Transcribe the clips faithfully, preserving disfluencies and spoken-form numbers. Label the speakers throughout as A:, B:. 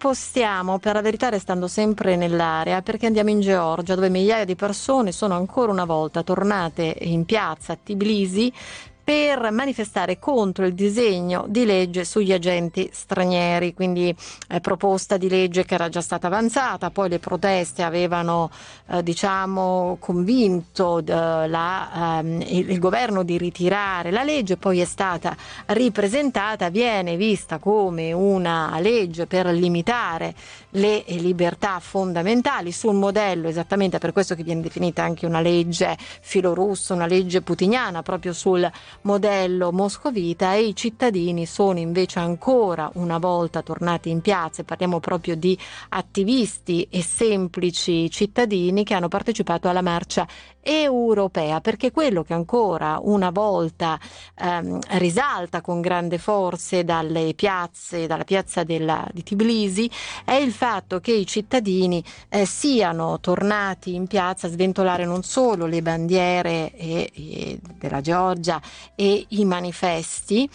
A: spostiamo, per la verità restando sempre nell'area, perché andiamo in Georgia, dove migliaia di persone sono ancora una volta tornate in piazza a Tbilisi per manifestare contro il disegno di legge sugli agenti stranieri, quindi eh, proposta di legge che era già stata avanzata, poi le proteste avevano eh, diciamo convinto eh, la, ehm, il, il governo di ritirare la legge, poi è stata ripresentata, viene vista come una legge per limitare le libertà fondamentali sul modello, esattamente per questo che viene definita anche una legge filorussa, una legge putiniana, proprio sul modello moscovita, e i cittadini sono invece ancora una volta tornati in piazza, e parliamo proprio di attivisti e semplici cittadini che hanno partecipato alla marcia europea, perché quello che ancora una volta ehm, risalta con grande forza dalle piazze, dalla piazza della, di Tbilisi, è il fatto che i cittadini eh, siano tornati in piazza a sventolare non solo le bandiere e, e della Georgia e i manifesti,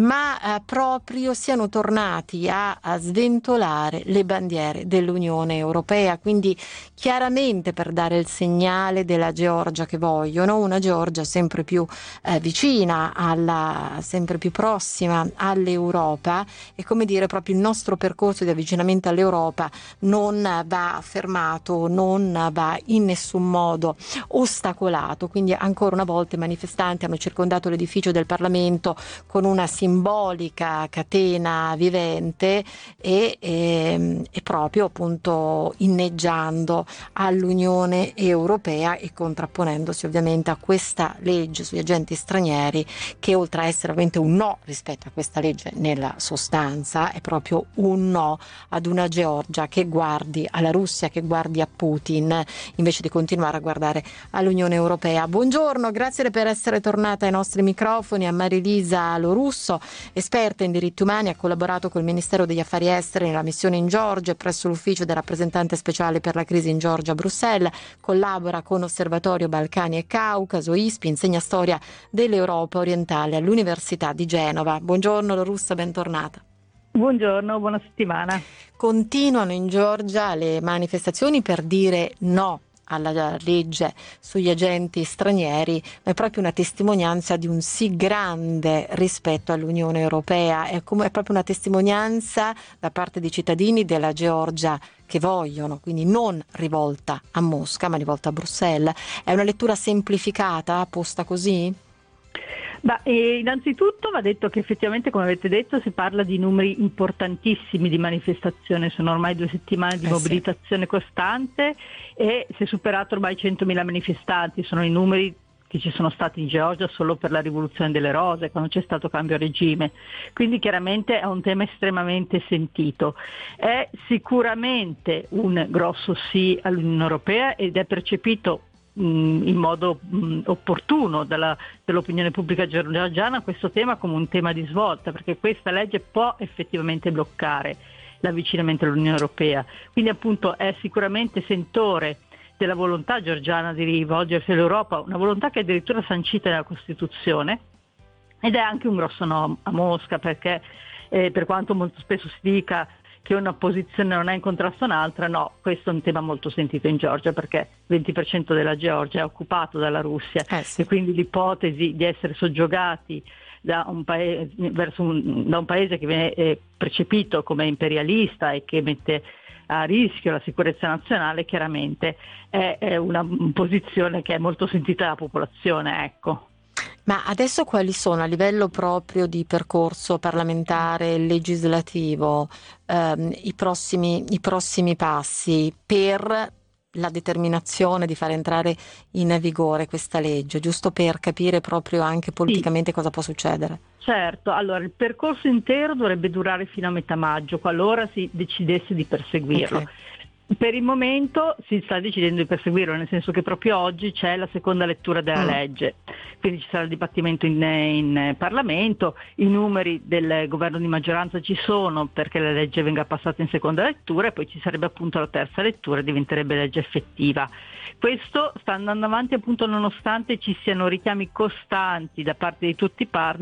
A: ma eh, proprio siano tornati a, a sventolare le bandiere dell'Unione Europea, quindi chiaramente per dare il segnale della Georgia che vogliono, una Georgia sempre più eh, vicina alla, sempre più prossima all'Europa, e come dire proprio il nostro percorso di avvicinamento all'Europa non va fermato, non va in nessun modo ostacolato. Quindi ancora una volta i manifestanti hanno circondato l'edificio del Parlamento con una simbolica catena vivente e, e, e proprio appunto inneggiando all'Unione Europea e contrapponendosi ovviamente a questa legge sugli agenti stranieri, che oltre a essere ovviamente un no rispetto a questa legge nella sostanza è proprio un no ad una Georgia che guardi alla Russia, che guardi a Putin invece di continuare a guardare all'Unione Europea. Buongiorno, grazie per essere tornata ai nostri microfoni a Marilisa Lorusso, esperta in diritti umani, ha collaborato col Ministero degli Affari Esteri nella missione in Georgia e presso l'ufficio del rappresentante speciale per la crisi in Georgia a Bruxelles, collabora con Osservatorio Balcani e Caucaso, I S P I, insegna storia dell'Europa orientale all'Università di Genova. Buongiorno Lorusso, bentornata.
B: Buongiorno, buona settimana.
A: Continuano in Georgia le manifestazioni per dire no alla legge sugli agenti stranieri, ma è proprio una testimonianza di un sì grande rispetto all'Unione Europea, è, come, è proprio una testimonianza da parte dei cittadini della Georgia che vogliono, quindi non rivolta a Mosca ma rivolta a Bruxelles. È una lettura semplificata, posta così?
B: Bah, eh, innanzitutto va detto che effettivamente, come avete detto, si parla di numeri importantissimi di manifestazione, sono ormai due settimane di
A: eh
B: mobilitazione
A: sì.
B: costante e si è superato ormai centomila manifestanti, sono i numeri che ci sono stati in Georgia solo per la rivoluzione delle rose, quando c'è stato cambio regime, quindi chiaramente è un tema estremamente sentito. È sicuramente un grosso sì all'Unione Europea ed è percepito in modo mh, opportuno dalla, dall'opinione pubblica georgiana questo tema come un tema di svolta, perché questa legge può effettivamente bloccare l'avvicinamento all'Unione Europea, quindi appunto è sicuramente sentore della volontà georgiana di rivolgersi all'Europa, una volontà che è addirittura sancita nella Costituzione, ed è anche un grosso no a Mosca, perché eh, per quanto molto spesso si dica che una posizione non è in contrasto a un'altra, no, questo è un tema molto sentito in Georgia, perché il venti per cento della Georgia è occupato dalla Russia
A: eh sì.
B: e quindi l'ipotesi di essere soggiogati da un paese, verso un, da un paese che viene eh, percepito come imperialista e che mette a rischio la sicurezza nazionale, chiaramente è, è una posizione che è molto sentita dalla popolazione, ecco.
A: Ma adesso quali sono a livello proprio di percorso parlamentare legislativo ehm, i prossimi, i prossimi passi per la determinazione di far entrare in vigore questa legge, giusto per capire proprio anche politicamente
B: Sì.
A: cosa può succedere?
B: Certo, allora il percorso intero dovrebbe durare fino a metà maggio, qualora si decidesse di perseguirlo.
A: Okay.
B: Per il momento si sta decidendo di perseguirlo, nel senso che proprio oggi c'è la seconda lettura della
A: Mm.
B: legge, quindi ci sarà il dibattimento in, in Parlamento, i numeri del governo di maggioranza ci sono perché la legge venga passata in seconda lettura e poi ci sarebbe appunto la terza lettura e diventerebbe legge effettiva. Questo sta andando avanti appunto nonostante ci siano richiami costanti da parte di tutti i partner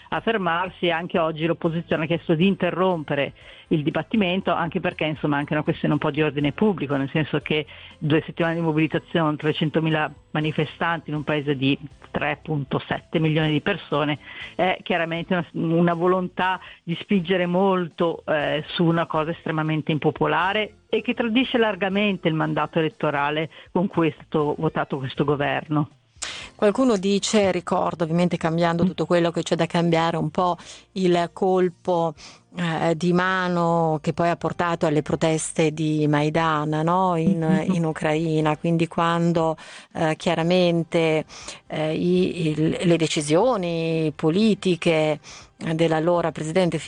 B: a fermarsi, e anche oggi l'opposizione ha chiesto di interrompere il dibattimento, anche perché insomma è anche una questione un po' di ordine pubblico, nel senso che due settimane di mobilitazione, trecentomila manifestanti in un paese di tre virgola sette milioni di persone è chiaramente una, una volontà di spingere molto eh, su una cosa estremamente impopolare e che tradisce largamente il mandato elettorale con cui è stato votato questo governo.
A: Qualcuno dice, ricordo ovviamente cambiando tutto quello che c'è da cambiare, un po' il colpo eh, di mano che poi ha portato alle proteste di Maidan, no? in, in Ucraina, quindi quando eh, chiaramente eh, i, il, le decisioni politiche dell'allora presidente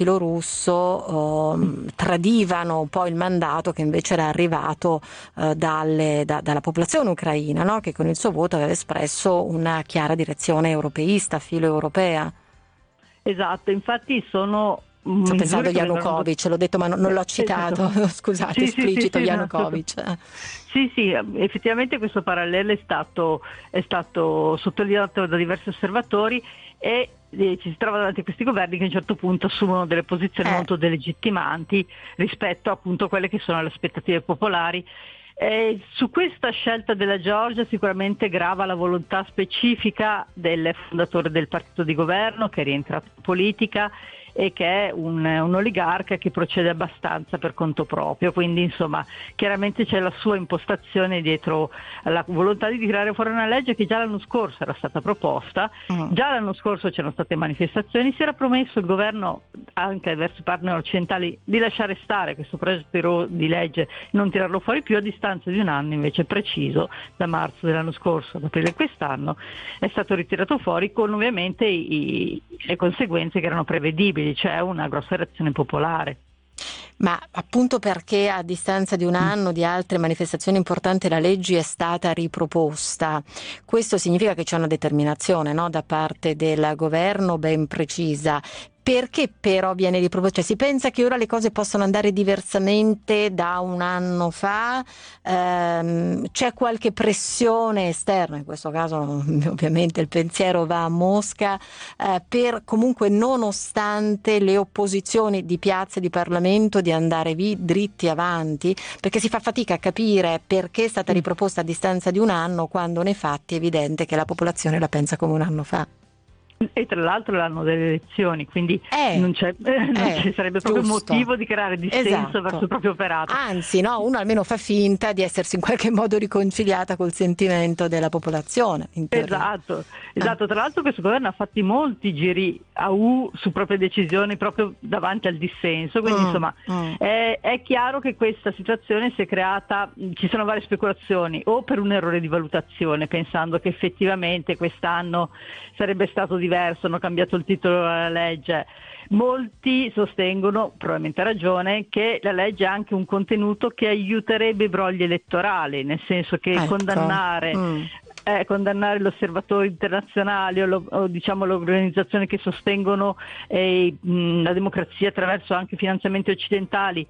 A: filorusso eh, tradivano un po' il mandato che invece era arrivato eh, dalle, da, dalla popolazione ucraina, no? Che con il suo voto aveva espresso una chiara direzione europeista, filo-europea.
B: Esatto, infatti sono
A: Sto pensando a Yanukovych, l'ho detto ma non, non l'ho citato,
B: esatto.
A: Scusate,
B: Sì,
A: esplicito
B: sì, sì,
A: Yanukovych.
B: No, sì, sì, effettivamente questo parallelo è stato, è stato sottolineato da diversi osservatori e eh, ci si trova davanti a questi governi che a un certo punto assumono delle posizioni
A: eh.
B: molto delegittimanti rispetto appunto a quelle che sono le aspettative popolari. Eh, su questa scelta della Georgia sicuramente grava la volontà specifica del fondatore del partito di governo, che è rientrato in politica e che è un, un oligarca che procede abbastanza per conto proprio, quindi insomma chiaramente c'è la sua impostazione dietro la volontà di tirare fuori una legge che già l'anno scorso era stata proposta, mm. già l'anno scorso c'erano state manifestazioni, si era promesso il governo anche verso i partner occidentali di lasciare stare questo progetto di legge, non tirarlo fuori più. A distanza di un anno invece preciso, da marzo dell'anno scorso ad aprile quest'anno, è stato ritirato fuori con ovviamente i, le conseguenze che erano prevedibili, cioè una grossa reazione popolare.
A: Ma appunto perché a distanza di un anno di altre manifestazioni importanti la legge è stata riproposta, questo significa che c'è una determinazione, no, da parte del governo ben precisa. Perché però viene riproposto? Cioè, si pensa che ora le cose possano andare diversamente da un anno fa? Ehm, c'è qualche pressione esterna, in questo caso ovviamente il pensiero va a Mosca, eh, per comunque nonostante le opposizioni di piazza e di Parlamento di andare vi, dritti avanti? Perché si fa fatica a capire perché è stata riproposta a distanza di un anno quando nei fatti è evidente che la popolazione la pensa come un anno fa.
B: E tra l'altro l'anno delle elezioni, quindi
A: eh,
B: non, c'è, eh, non
A: eh,
B: ci sarebbe proprio
A: giusto.
B: motivo di creare dissenso
A: Esatto.
B: verso il proprio operato.
A: Anzi, no, uno almeno fa finta di essersi in qualche modo riconciliata col sentimento della popolazione. In
B: esatto, esatto. Ah. Tra l'altro questo governo ha fatto molti giri a U su proprie decisioni proprio davanti al dissenso, quindi mm, insomma mm. È, è chiaro che questa situazione si è creata, ci sono varie speculazioni, o per un errore di valutazione, pensando che effettivamente quest'anno sarebbe stato diverso, hanno cambiato il titolo della legge. Molti sostengono, probabilmente a ragione, che la legge ha anche un contenuto che aiuterebbe i brogli elettorali, nel senso che ecco. condannare mm. Eh, condannare gli osservatori internazionali o, lo, o diciamo le organizzazioni che sostengono eh, mh, la democrazia attraverso anche finanziamenti occidentali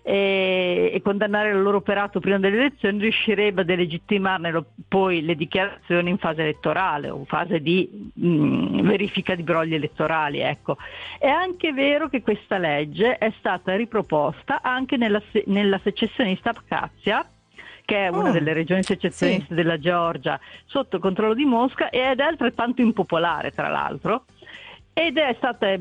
B: eh, e condannare il loro operato prima delle elezioni riuscirebbe a delegittimarne poi le dichiarazioni in fase elettorale o in fase di mh, verifica di brogli elettorali. Ecco. È anche vero che questa legge è stata riproposta anche nella, nella secessionista Abkhazia, che è una oh, delle regioni secessioniste sì. della Georgia, sotto controllo di Mosca, ed è altrettanto impopolare tra l'altro, ed è stata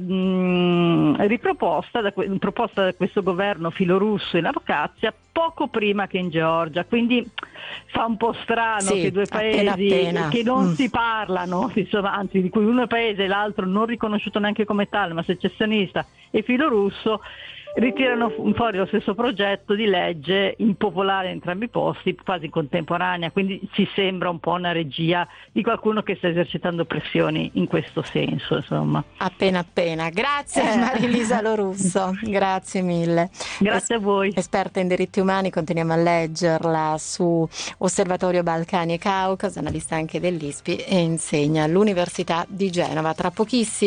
B: mh, riproposta da, proposta da questo governo filorusso in Abkhazia poco prima che in Georgia, quindi fa un po' strano
A: sì,
B: che due paesi
A: appena appena.
B: che non
A: mm.
B: si parlano, insomma, anzi di cui uno è paese e l'altro non riconosciuto neanche come tale, ma secessionista e filorusso, ritirano fuori lo stesso progetto di legge impopolare in entrambi i posti, quasi in contemporanea, quindi ci sembra un po' una regia di qualcuno che sta esercitando pressioni in questo senso, insomma.
A: Appena appena. Grazie eh. Marilisa Lorusso, grazie mille.
B: Grazie es- a voi.
A: Esperta in diritti umani, continuiamo a leggerla su Osservatorio Balcani e Caucaso, analista anche dell'I S P I e insegna all'Università di Genova. Tra pochissimo